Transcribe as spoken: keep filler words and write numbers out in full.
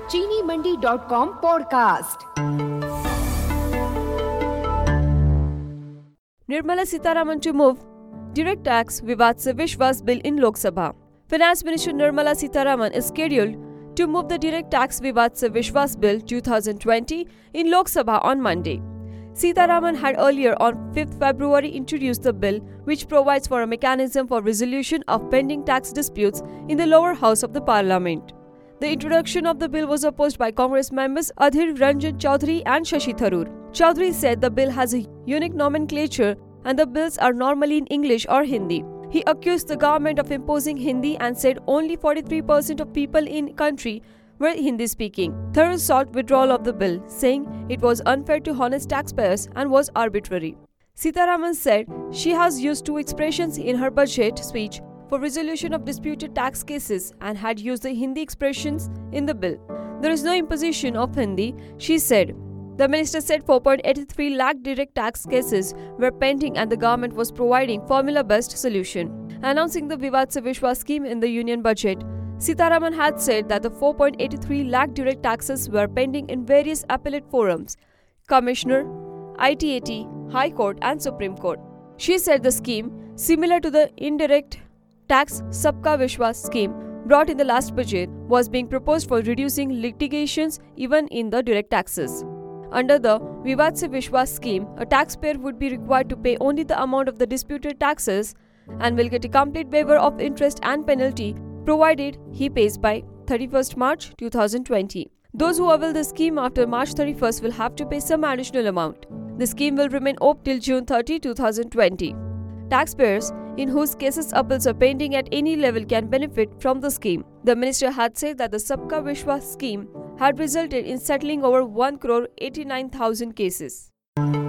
चीनी Mandi dot com podcast. Nirmala Sitharaman to move direct tax Vivad se Vishwas bill in Lok Sabha. Finance Minister Nirmala Sitharaman is scheduled to move the direct tax Vivad se Vishwas bill twenty twenty in Lok Sabha on Monday. Sitharaman had earlier on fifth February introduced the bill, which provides for a mechanism for resolution of pending tax disputes in the lower house of the parliament. The introduction of the bill was opposed by Congress members Adhir Ranjan Chaudhary and Shashi Tharoor. Chaudhary said the bill has a unique nomenclature and the bills are normally in English or Hindi. He accused the government of imposing Hindi and said only forty-three percent of people in the country were Hindi speaking. Tharoor sought withdrawal of the bill, saying it was unfair to honest taxpayers and was arbitrary. Sitharaman said she has used two expressions in her budget speech for resolution of disputed tax cases and had used the Hindi expressions in the bill. There is no imposition of Hindi, she said. The minister said four point eight three lakh direct tax cases were pending and the government was providing formula-based solution. Announcing the Vivad se Vishwas scheme in the union budget, Sitharaman had said that the four point eight three lakh direct taxes were pending in various appellate forums, Commissioner, I T A T, High Court and Supreme Court. She said the scheme, similar to the indirect tax Sabka Vishwas scheme brought in the last budget, was being proposed for reducing litigations even in the direct taxes. Under the Vivad se Vishwas scheme, a taxpayer would be required to pay only the amount of the disputed taxes and will get a complete waiver of interest and penalty provided he pays by thirty-first March twenty twenty. Those who avail the scheme after March thirty-first will have to pay some additional amount. The scheme will remain open till June thirtieth, twenty twenty. Taxpayers in whose cases appeals are pending at any level can benefit from the scheme. The minister had said that the Sabka Vishwas scheme had resulted in settling over one crore eighty-nine thousand cases.